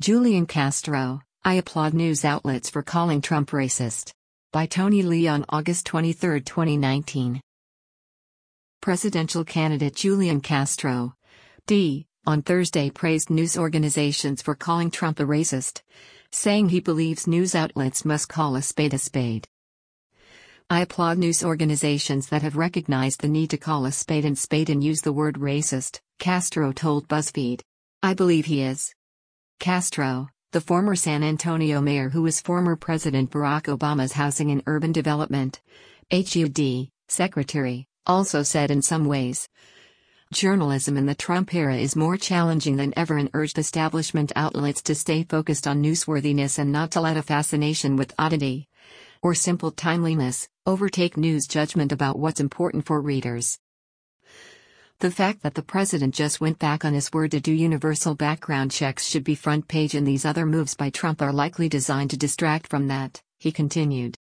Julian Castro, I applaud news outlets for calling Trump racist. By Tony Lee on August 23, 2019. Presidential candidate Julian Castro, D., on Thursday praised news organizations for calling Trump a racist, saying he believes news outlets must call a spade a spade. I applaud news organizations that have recognized the need to call a spade and use the word racist, Castro told BuzzFeed. I believe he is. Castro, the former San Antonio mayor who was former President Barack Obama's Housing and Urban Development (HUD) secretary, also said in some ways, journalism in the Trump era is more challenging than ever and urged establishment outlets to stay focused on newsworthiness and not to let a fascination with oddity or simple timeliness overtake news judgment about what's important for readers. The fact that the president just went back on his word to do universal background checks should be front page, and these other moves by Trump are likely designed to distract from that, he continued.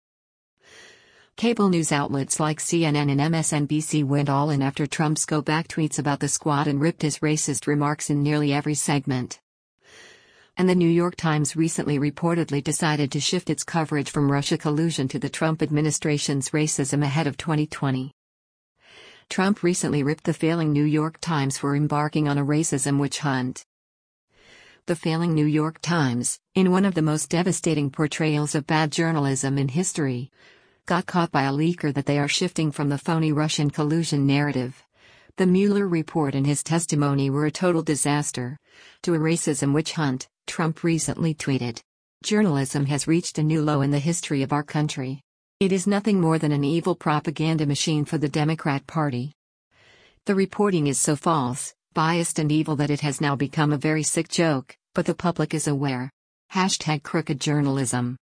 Cable news outlets like CNN and MSNBC went all in after Trump's go-back tweets about the squad and ripped his racist remarks in nearly every segment. And the New York Times recently reportedly decided to shift its coverage from Russia collusion to the Trump administration's racism ahead of 2020. Trump recently ripped the failing New York Times for embarking on a racism witch hunt. The failing New York Times, in one of the most devastating portrayals of bad journalism in history, got caught by a leaker that they are shifting from the phony Russian collusion narrative. The Mueller report and his testimony were a total disaster, to a racism witch hunt, Trump recently tweeted. Journalism has reached a new low in the history of our country. It is nothing more than an evil propaganda machine for the Democrat Party. The reporting is so false, biased and evil that it has now become a very sick joke, but the public is aware. #crooked journalism